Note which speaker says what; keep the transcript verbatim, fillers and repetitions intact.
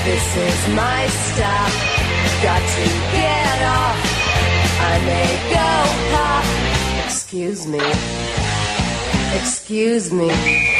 Speaker 1: This is my stop. Got to get off. I may go pop. Excuse me. Excuse me.